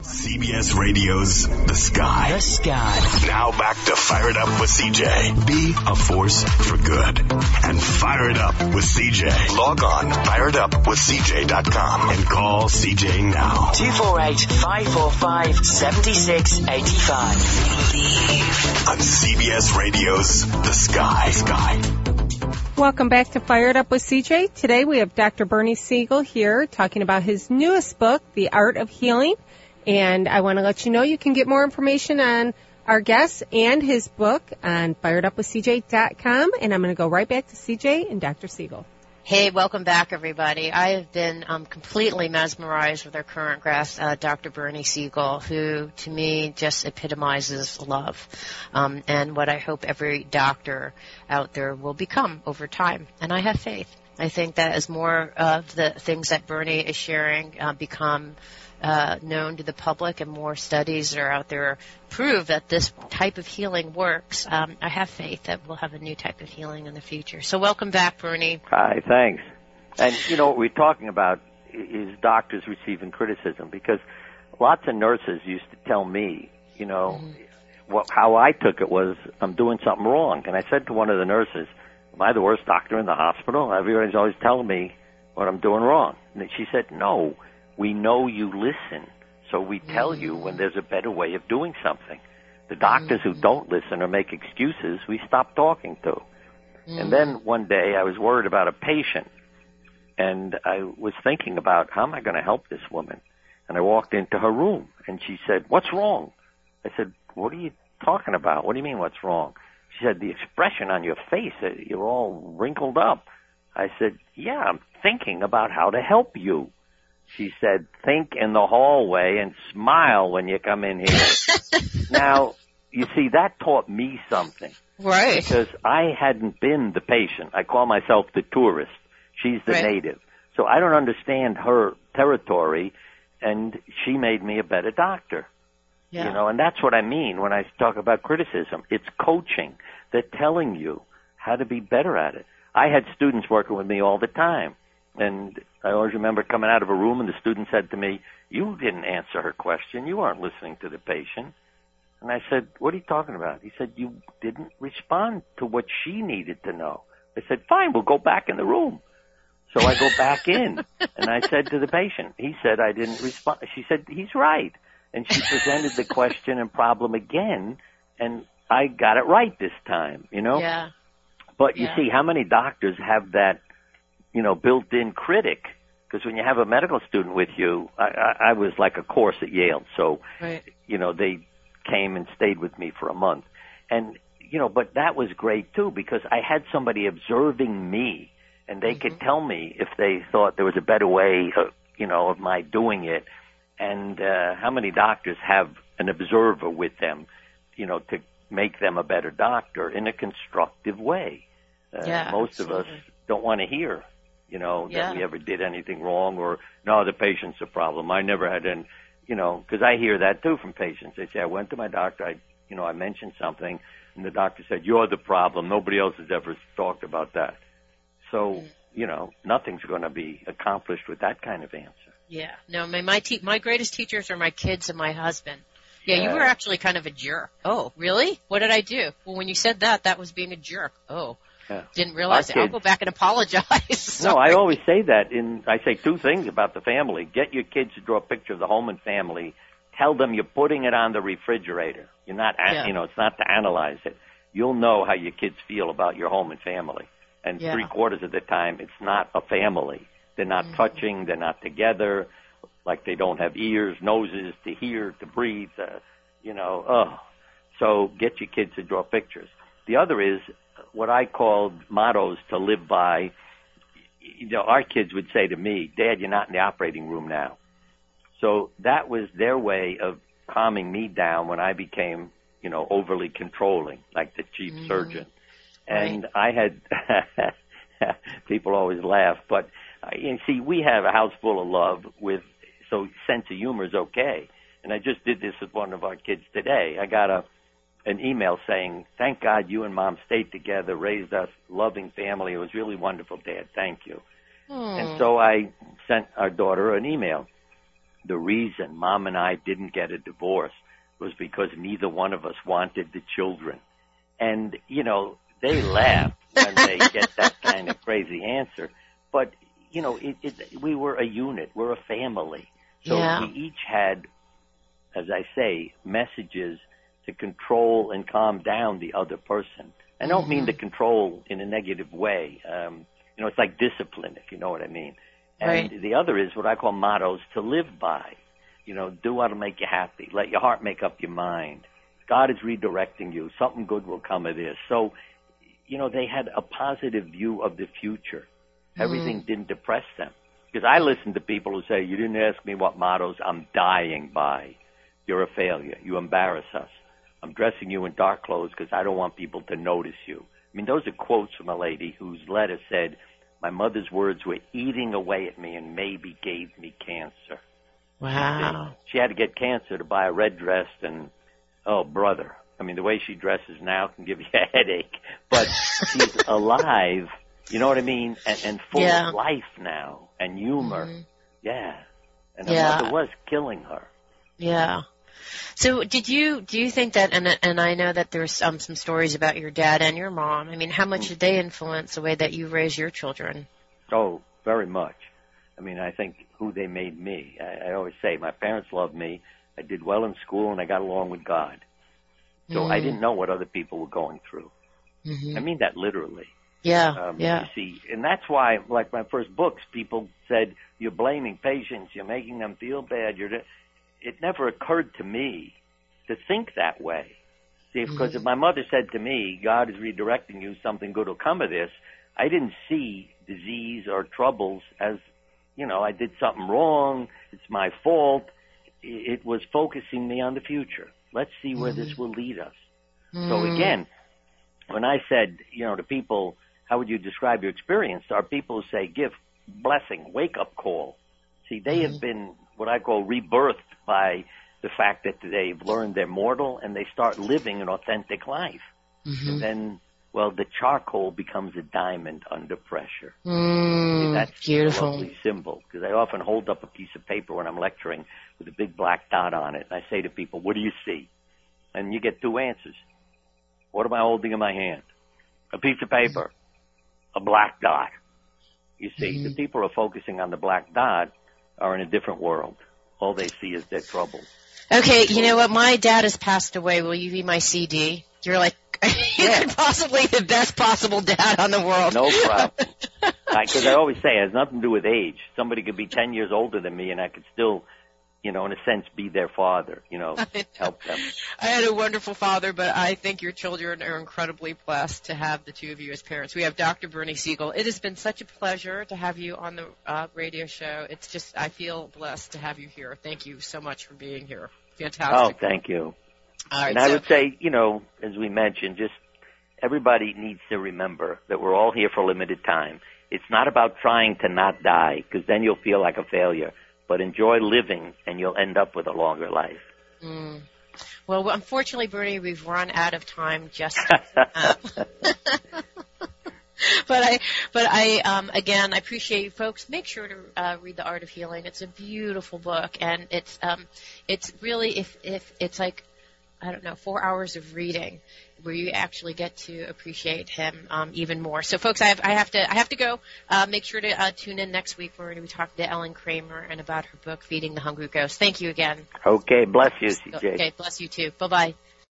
CBS Radio's The Sky. The Sky. Now back to Fire It Up with CJ. Be a force for good. And fire it up with CJ. Log on, fireitupwithcj.com and call CJ now. 248-545-7685. On CBS Radio's The Sky. Welcome back to Fire It Up with CJ. Today we have Dr. Bernie Siegel here talking about his newest book, The Art of Healing. And I want to let you know you can get more information on our guest and his book on fireitupwithcj.com. And I'm going to go right back to CJ and Dr. Siegel. Hey, welcome back, everybody. I have been completely mesmerized with our current guest, Dr. Bernie Siegel, who, to me, just epitomizes love and what I hope every doctor out there will become over time. And I have faith. I think that as more of the things that Bernie is sharing become known to the public and more studies are out there prove that this type of healing works, I have faith that we'll have a new type of healing in the future. So welcome back, Bernie. Hi, thanks. And, you know, what we're talking about is doctors receiving criticism, because lots of nurses used to tell me, you know, how I took it was I'm doing something wrong. And I said to one of the nurses, am I the worst doctor in the hospital? Everybody's always telling me what I'm doing wrong. And she said, no. We know you listen, so we tell you when there's a better way of doing something. The doctors who don't listen or make excuses, we stop talking to. And then one day I was worried about a patient, and I was thinking about how am I going to help this woman? And I walked into her room, and she said, what's wrong? I said, what are you talking about? What do you mean what's wrong? She said, the expression on your face, you're all wrinkled up. I said, yeah, I'm thinking about how to help you. She said, think in the hallway and smile when you come in here. Now, you see, that taught me something. Right. Because I hadn't been the patient. I call myself the tourist. She's the native. So I don't understand her territory, and she made me a better doctor. Yeah. You know, and that's what I mean when I talk about criticism. It's coaching. They're telling you how to be better at it. I had students working with me all the time. And I always remember coming out of a room and the student said to me, you didn't answer her question. You weren't listening to the patient. And I said, what are you talking about? He said, you didn't respond to what she needed to know. I said, fine, we'll go back in the room. So I go back in and I said to the patient, he said, I didn't respond. She said, he's right. And she presented the question and problem again, and I got it right this time, you know? Yeah. But you see, how many doctors have that, you know, built-in critic? Because when you have a medical student with you, I was like a course at Yale, so, you know, they came and stayed with me for a month. And, you know, but that was great, too, because I had somebody observing me, and they could tell me if they thought there was a better way, you know, of my doing it. And how many doctors have an observer with them, you know, to make them a better doctor in a constructive way? Most of us don't want to hear, you know, that we ever did anything wrong, or, no, the patient's a problem. I never had any, you know, because I hear that, too, from patients. They say, I went to my doctor, I mentioned something, and the doctor said, you're the problem. Nobody else has ever talked about that. So, you know, nothing's going to be accomplished with that kind of answer. Yeah. No, my greatest teachers are my kids and my husband. Yeah, you were actually kind of a jerk. Oh, really? What did I do? Well, when you said that was being a jerk. Oh. Yeah. Didn't realize it. I'll go back and apologize. No, I always say that. I say two things about the family. Get your kids to draw a picture of the home and family. Tell them you're putting it on the refrigerator. You're not, you know, it's not to analyze it. You'll know how your kids feel about your home and family. And 3/4 of the time, it's not a family. They're not touching. They're not together. Like they don't have ears, noses to hear, to breathe. You know, So get your kids to draw pictures. The other is what I called mottos to live by. You know, our kids would say to me, Dad, you're not in the operating room now. So that was their way of calming me down when I became, you know, overly controlling, like the chief surgeon. And I had, people always laugh, but you see, we have a house full of love so sense of humor is okay. And I just did this with one of our kids today. I got an email saying, thank God you and Mom stayed together, raised us, loving family. It was really wonderful, Dad. Thank you. And so I sent our daughter an email. the reason Mom and I didn't get a divorce was because neither one of us wanted the children. And, you know, they laugh when they get that kind of crazy answer. But, you know, we were a unit. We're a family. So we each had, as I say, messages to control and calm down the other person. I don't mean to control in a negative way. You know, it's like discipline, if you know what I mean. And the other is what I call mottos to live by. You know, do what'll make you happy. Let your heart make up your mind. God is redirecting you. Something good will come of this. So, you know, they had a positive view of the future. Everything didn't depress them. Because I listen to people who say, you didn't ask me what mottos I'm dying by. You're a failure. You embarrass us. I'm dressing you in dark clothes because I don't want people to notice you. I mean, those are quotes from a lady whose letter said, my mother's words were eating away at me and maybe gave me cancer. Wow. She had to get cancer to buy a red dress and, oh, brother. I mean, the way she dresses now can give you a headache. But she's alive, you know what I mean, and full of life now and humor. Yeah. And her mother was killing her. Yeah. So do you think that, and I know that there's some stories about your dad and your mom. I mean, how much did they influence the way that you raise your children? Oh, very much. I mean, I think who they made me. I always say my parents loved me. I did well in school, and I got along with God. So I didn't know what other people were going through. I mean that literally. Yeah. You see, and that's why, like my first books, people said, you're blaming patients, you're making them feel bad. It never occurred to me to think that way. See, because if my mother said to me, God is redirecting you, something good will come of this, I didn't see disease or troubles as, you know, I did something wrong, it's my fault. It was focusing me on the future. Let's see where this will lead us. So again, when I said, you know, to people, how would you describe your experience? There are people who say, gift, blessing, wake-up call. See, they have been what I call rebirthed by the fact that they've learned they're mortal and they start living an authentic life. And then, well, the charcoal becomes a diamond under pressure. See, that's beautiful. A lovely symbol, because I often hold up a piece of paper when I'm lecturing with a big black dot on it, and I say to people, what do you see? And you get two answers. What am I holding in my hand? A piece of paper, a black dot. You see, the people who are focusing on the black dot are in a different world. All they see is their troubles. Okay, you know what? My dad has passed away. Will you be my CD? You're like, you're possibly the best possible dad on the world. No problem. Because I always say it has nothing to do with age. Somebody could be 10 years older than me, and I could still, you know, in a sense, be their father, you know, help them. I had a wonderful father, but I think your children are incredibly blessed to have the two of you as parents. We have Dr. Bernie Siegel. It has been such a pleasure to have you on the radio show. It's just, I feel blessed to have you here. Thank you so much for being here. Fantastic. Oh, thank you. All right, and I would say, you know, as we mentioned, just everybody needs to remember that we're all here for a limited time. It's not about trying to not die, because then you'll feel like a failure. But enjoy living, and you'll end up with a longer life. Well, unfortunately, Bernie, we've run out of time just But I again, I appreciate you folks. Make sure to read The Art of Healing. It's a beautiful book, and it's really, if it's like, I don't know, 4 hours of reading where you actually get to appreciate him even more. So, folks, I have to go. Make sure to tune in next week. We're going to be talking to Ellen Kramer and about her book, Feeding the Hungry Ghost. Thank you again. Okay, bless you, CJ. Okay, bless you too. Bye-bye.